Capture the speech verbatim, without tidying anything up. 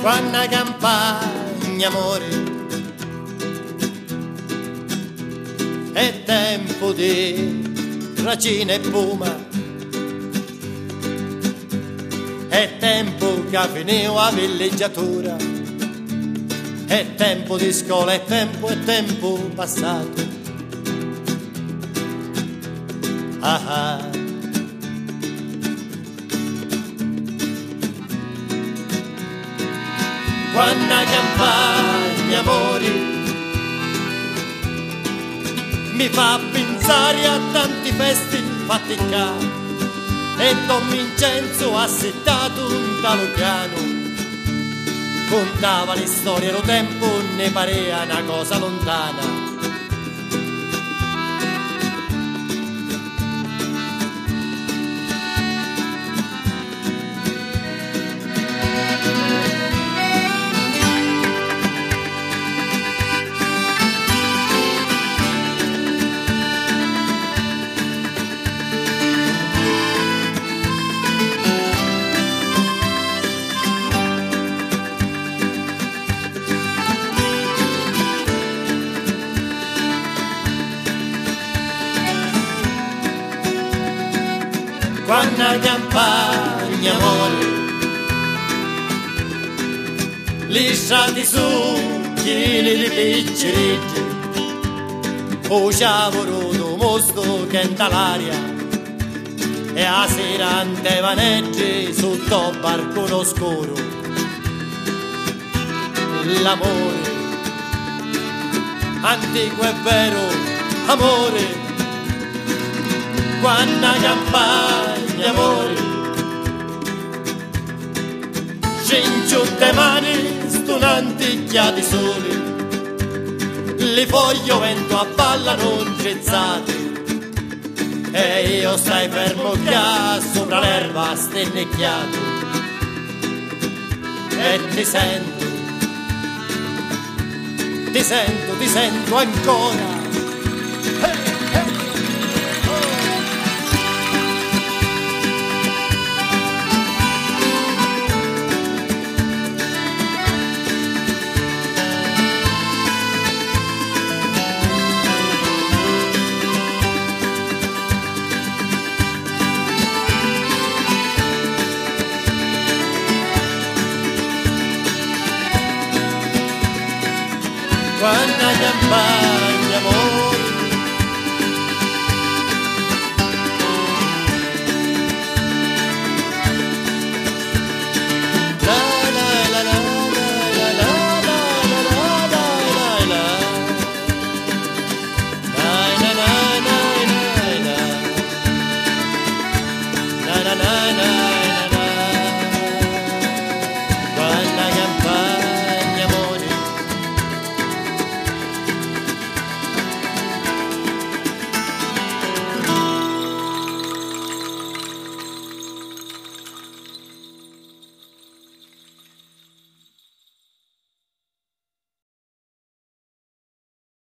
quando campagna amore, è tempo di racine e puma, è tempo che finì la villeggiatura, è tempo di scuola, è tempo, è tempo passato. Ah ah. Quando campagna amori mi fa pensare a tanti festi fatti qua, e Don Vincenzo ha settato un talo piano, contava le storie, lo tempo ne parea una cosa lontana. Quando campagna amore, lisciati su chili di picciretti, o ciavolo mosto che entra l'aria, e a sera ante vaneggi sotto barco scuro. L'amore antico e vero amore, quando campagna amore, cinque mani stunanti chiati soli, le foglie vento a ballano incezzate, e io stai fermo qua sopra l'erba stennecchiato, e ti sento, ti sento, ti sento ancora. Quando campagna